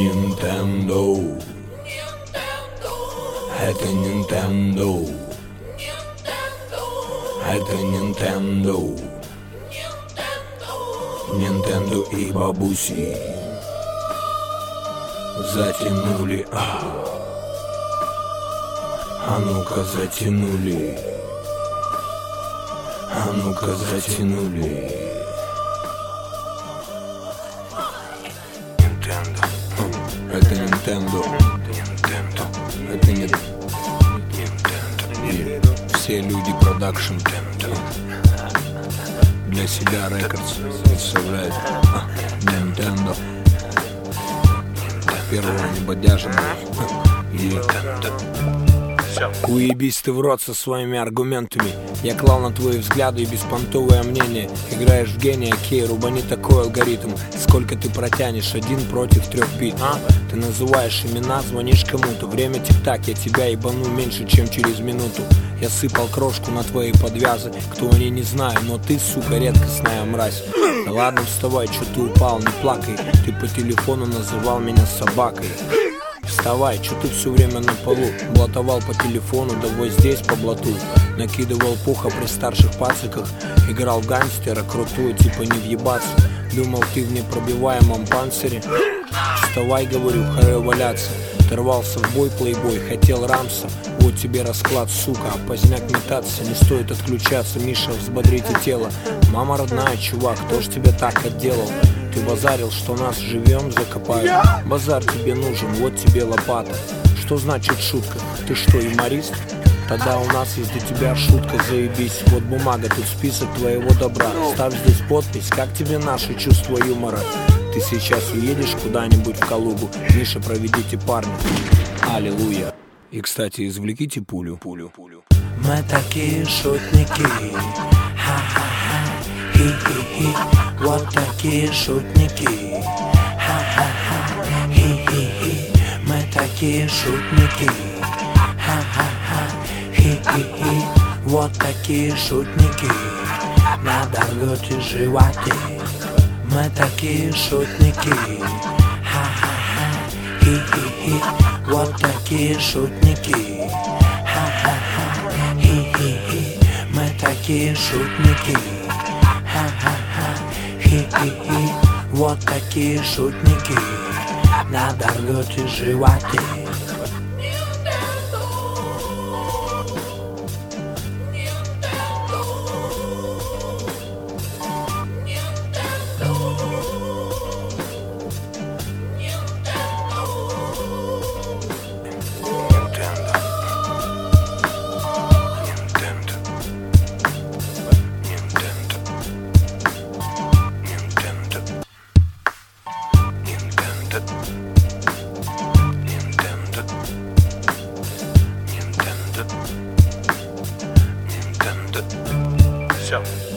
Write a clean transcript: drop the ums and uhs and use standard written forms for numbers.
Nintendo. Это Nintendo. Это Nintendo. Nintendo и бабуси затянули, а ну-ка затянули, а ну-ка затянули. Nintendo. Это Nintendo. Nintendo. Это не Nintendo. И все люди продакшн для себя рекордс представляет Nintendo. Первого небодяжного. Уебись ты в рот со своими аргументами. Я клал на твои взгляды и беспонтовое мнение. Играешь в гения, окей, рубани такой алгоритм. Сколько ты протянешь, 1 против 3 бит, Ты называешь имена, звонишь кому-то. Время тик-так, я тебя ебану меньше, чем через минуту. Я сыпал крошку на твои подвязы. Кто они, не знаю, но ты, сука, редкостная мразь. Да ладно, вставай, чё ты упал, не плакай. Ты по телефону называл меня собакой. Вставай, чё ты все время на полу? Блатовал по телефону, да вот здесь по блату. Накидывал пуха при старших пациках. Играл в гангстера, крутую, типа не въебаться. Думал, ты в непробиваемом панцире. Вставай, говорю, харе валяться. Ты рвался в бой, плейбой, хотел рамса. Вот тебе расклад, сука, а поздняк метаться. Не стоит отключаться, Миша, взбодрите тело. Мама родная, чувак, кто ж тебя так отделал? Ты базарил, что нас живем закопают. Базар тебе нужен, вот тебе лопата. Что значит шутка? Ты что, юморист? Тогда у нас есть для тебя шутка, заебись. Вот бумага, тут список твоего добра. Ставь здесь подпись, как тебе наше чувство юмора? Ты сейчас уедешь куда-нибудь в Калугу. Миша, проведите парня. Аллилуйя. И, кстати, извлеките пулю. Мы такие шутники. Ха-ха-ха. Хи-хи-хи. Вот такие шутники. Ха-ха-ха. Хи-хи-хи. Мы такие шутники. Ха-ха-ха. Хи-хи-хи. Вот такие шутники. Надорвете животы. Мы такие шутники. Ха-ха-ха. Хи-хи-хи. Вот такие шутники. Ха-ха-ха. Хи-хи-хи. Мы такие шутники. Ха-ха-ха. Хи-хи-хи. Вот такие шутники. Надорвете животы. Все.